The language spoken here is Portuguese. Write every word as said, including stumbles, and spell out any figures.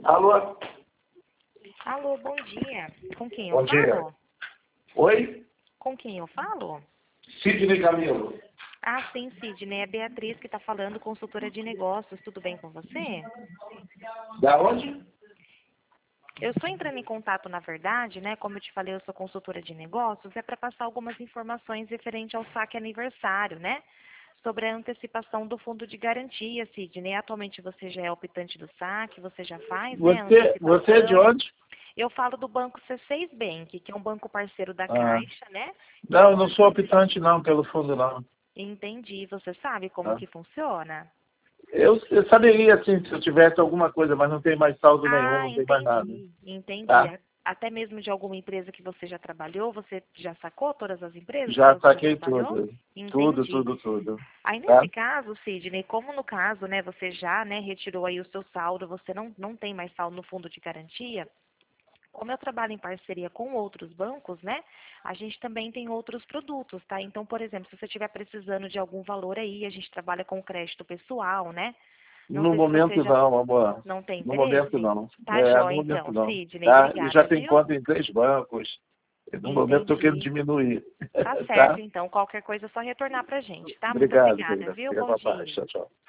Alô? Alô, bom dia. Com quem eu Bom falo? dia. Oi? Com quem eu falo? Sidney Camilo. Ah, sim, Sidney. É a Beatriz que está falando, consultora de negócios. Tudo bem com você? Da onde? Eu estou entrando em contato, na verdade, né? Como eu te falei, eu sou consultora de negócios. É para passar algumas informações referente ao saque aniversário, né? Sobre a antecipação do fundo de garantia, Sidney. Atualmente você já é optante do saque, você já faz, né? A Você, você é de antecipação. onde? Eu falo do Banco C seis Bank, que é um banco parceiro da Ah. Caixa, né? Que Não, eu atua não sou junto. optante não, pelo fundo não. Entendi. Você sabe como Tá? que funciona? Eu, eu saberia, assim, se eu tivesse alguma coisa, mas não tem mais saldo nenhum, Ah, não tem mais nada. entendi. Entendi. Tá? A- Até mesmo de alguma empresa que você já trabalhou, você já sacou todas as empresas que Já você já saquei trabalhou? tudo. Tudo, Entendi. tudo, tudo. Aí Tá? nesse caso, Sidney, como no caso, né, você já, né, retirou aí o seu saldo, você não, não tem mais saldo no fundo de garantia, como eu trabalho em parceria com outros bancos, né, a gente também tem outros produtos, tá? Então, por exemplo, se você estiver precisando de algum valor aí, a gente trabalha com crédito pessoal, né? Não No sei se você momento já não, amor. não tem No momento interesse. não. Tá É, no jóia, momento então, não. Sidney, Tá? Eu já obrigada, tenho viu? conta em três bancos. No momento estou querendo Entendi. diminuir. Tá certo, Tá? então. Qualquer coisa é só retornar pra gente, tá? Muito Obrigado, obrigada, querida. viu? Fica com Bom a paz. dia. Tchau, tchau.